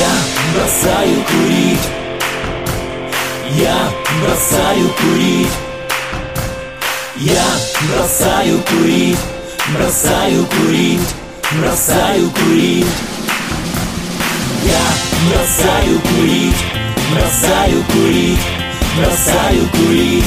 Я бросаю курить. Я бросаю курить. Я бросаю курить. Бросаю курить. Бросаю курить. Я бросаю курить. Бросаю курить. Бросаю курить.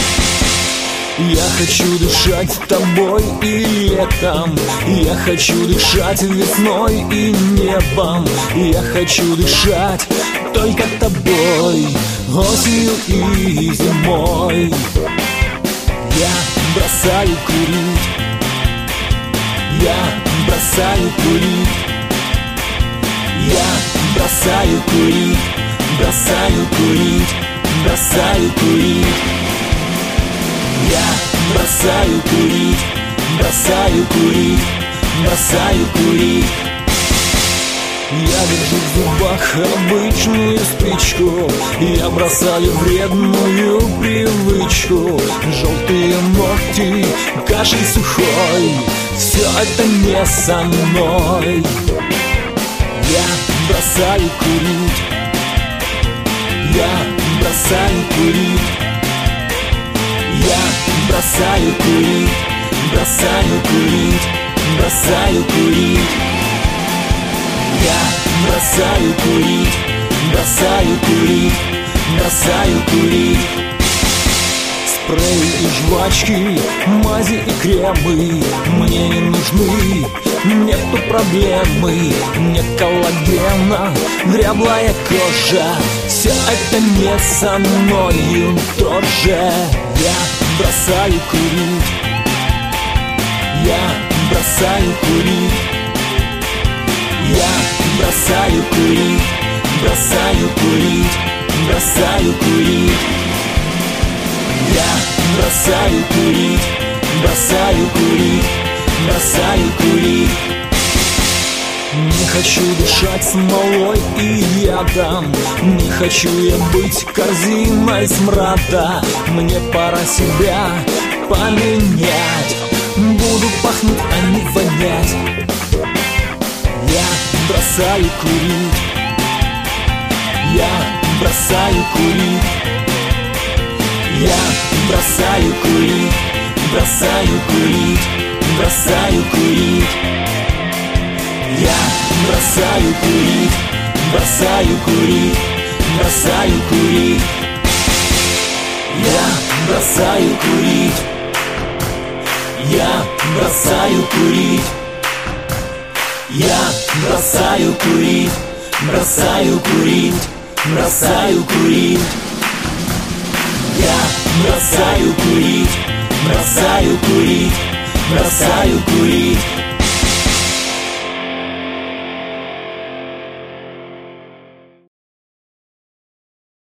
Я хочу дышать тобой и летом. Я хочу дышать весной и небом. Я хочу дышать только тобой, осенью и зимой. Я бросаю курить. Я бросаю курить. Я бросаю курить. Бросаю курить. Бросаю курить. Я бросаю курить. Бросаю курить. Бросаю курить. Я держу в зубах обычную спичку. Я бросаю вредную привычку. Желтые ногти, кашель сухой, все это не со мной. Я бросаю курить. Я бросаю курить. Я бросаю курить. Бросаю курить. Бросаю курить. Я бросаю курить. Бросаю курить. Бросаю курить. Спреи и жвачки, мази и кремы мне не нужны. Нету проблемы, нет коллагена, дряблая кожа, все это не со мною тоже. Я бросаю курить. Я бросаю курить. Я бросаю курить. Бросаю курить. Бросаю курить. Я бросаю курить. Бросаю курить. Бросаю курить. Не хочу дышать смолой и ядом. Не хочу я быть корзиной смрада. Мне пора себя поменять. Буду пахнуть, а не вонять. Я бросаю курить. Я бросаю курить. Я бросаю курить. Бросаю курить. Бросаю курить. Я бросаю курить. Бросаю курить. Бросаю курить. Я бросаю курить. Я бросаю курить. Я бросаю курить. Бросаю курить. Бросаю курить. Я бросаю курить. Бросаю курить. Бросаю курить.